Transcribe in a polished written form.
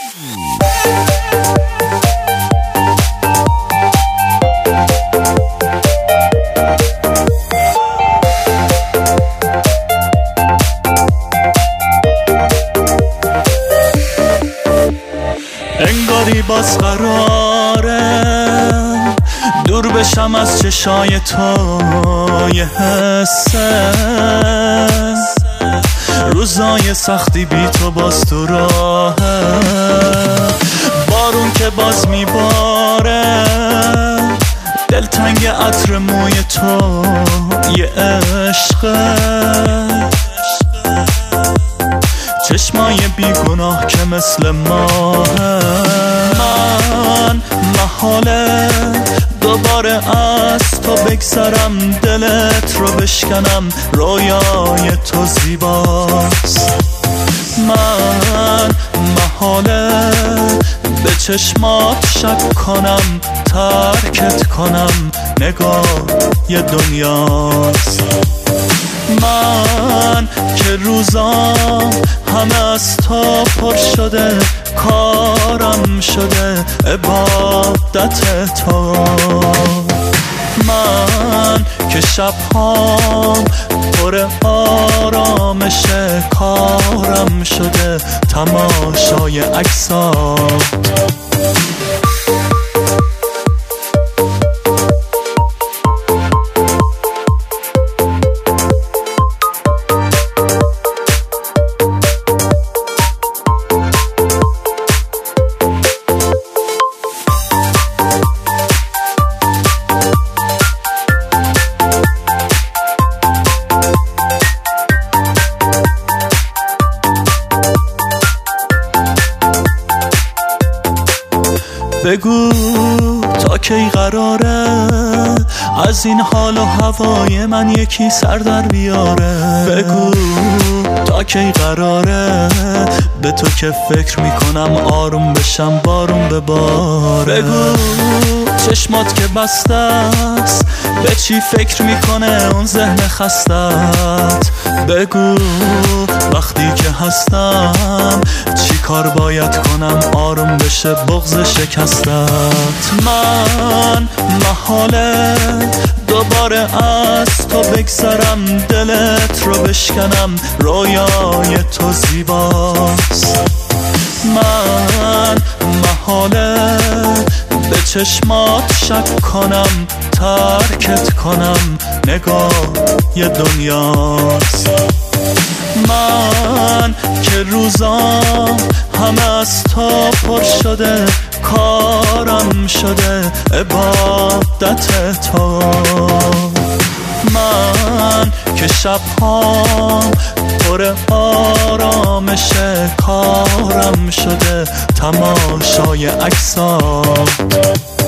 انگاری باز قراره دور بشم از چشای تو، یه حسه روزای سختی بی تو باز تو راهه، بارون که باز میباره دلتنگ عطر موی تو، یه عشقه چشمای بیگناه که مثل ماهه. من محاله دوباره از تو بگذرم، دلت رو بشکنم، رویای تو زیباست. من محاله به چشمات شک کنم، ترکت کنم، نگاه یه دنیاست. من که روزام همه از تو پر شده، کارم شده عبادت تو. من که شبهام پر آرامشه، کارم شده تماشای عکسات. بگو تا کی قراره از این حال و هوای من یکی سر در بیاره. بگو تا کی قراره به تو که فکر میکنم آروم بشم، بارون بباره. بگو چشمات که بسته است به چی فکر میکنه اون ذهن خستت. بگو وقتی که هستم چی کار باید کنم آروم بشه بغض شکستت. من محاله دوباره از تو بگذرم، دلت رو بشکنم، رویای تو زیباست. من محاله به چشمات شک کنم، ترکت کنم، نگاه یه دنیاست. من که روزام همه از تو پر شده، کارم شده عبادت تو. من که شبهام پر آرامشه، کارم شده تماشای عکسات.